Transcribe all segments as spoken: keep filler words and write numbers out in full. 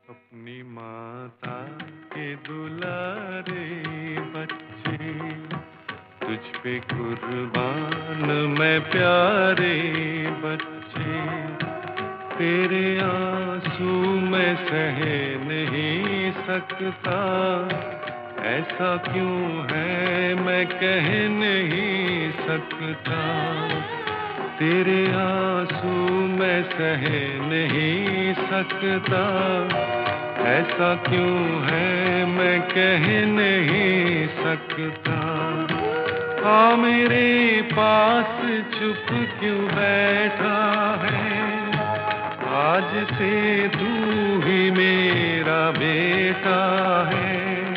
अपनी माता के दुलारे बच्चे, तुझ पे कुर्बान मैं प्यारे बच्चे। तेरे आंसू मैं सह नहीं सकता, ऐसा क्यों है मैं कह नहीं सकता। तेरे आंसू मैं सह नहीं सकता, ऐसा क्यों है मैं कह नहीं सकता। आ मेरे पास चुप क्यों बैठा है, आज से तू ही मेरा बेटा है।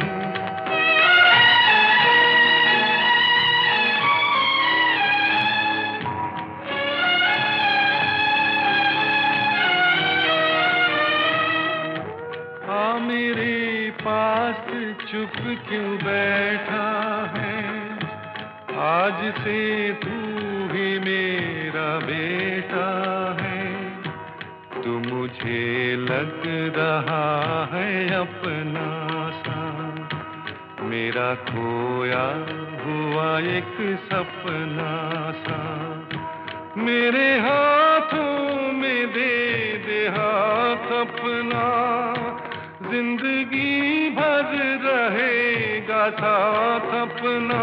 मेरे पास चुप क्यों बैठा है, आज से तू ही मेरा बेटा है। तू मुझे लग रहा है अपना सा, मेरा खोया हुआ एक सपना सा। मेरे हाथों में दे दे हाथ अपना, जिंदगी भर रहेगा साथ अपना।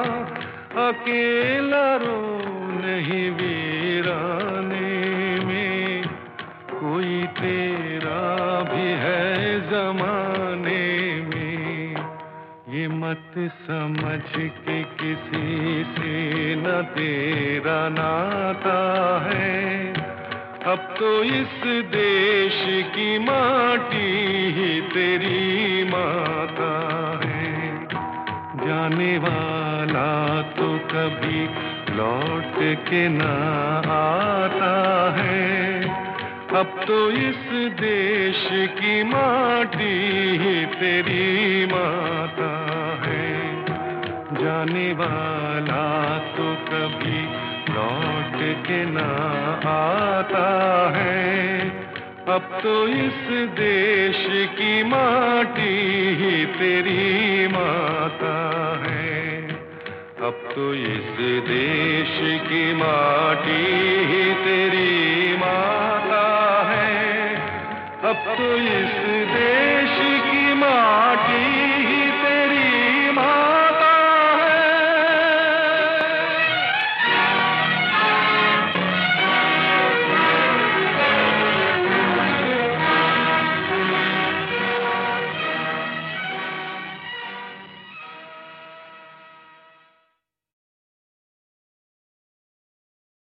अकेला रो नहीं वीराने में, कोई तेरा भी है जमाने में। ये मत समझ के किसी से न तेरा नाता है, अब तो इस देश की माटी ही तेरी माता है। जाने वाला तो कभी लौट के ना आता है, अब तो इस देश की माटी ही तेरी माता है। जाने वाला तो कभी लौट के ना आता है, अब तो इस देश की माटी ही तेरी माता है। अब तो इस देश की माटी ही तेरी माता है। अब तो इस